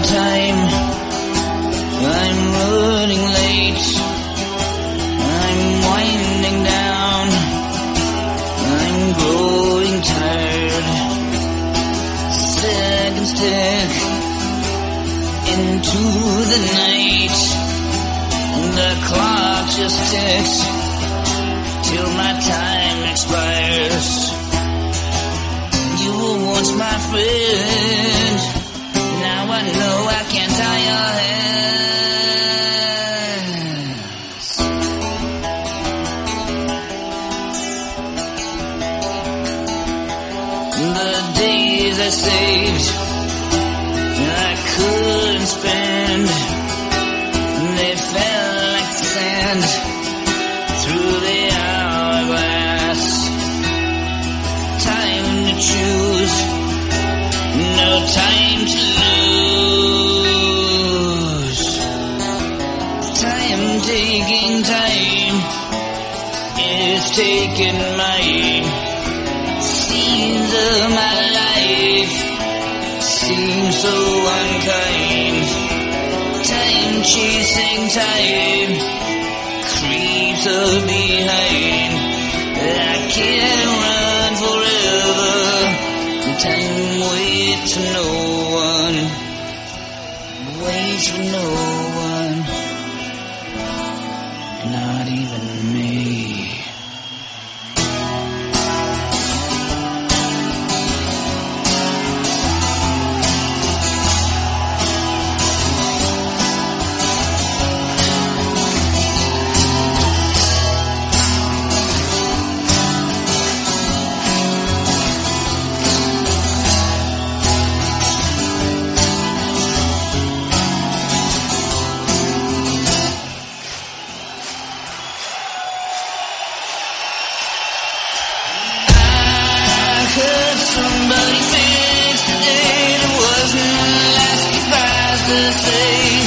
time. I'm running late. I'm winding down. I'm growing tired. Seconds tick into the night. The clock just ticks till my time expires. You were once my friend. Now I know I can't tie your hands. The days I saved, I couldn't spend. They fell like sand through the hourglass. Time to choose, no time to lose. Time taking time, it's taking mine. Scenes of my life seem so unkind. Time chasing time creeps up behind. I can't run forever. Time waits for no one. Waits for no one. Not even me. Somebody fixed the date. It wasn't the last goodbyes to say.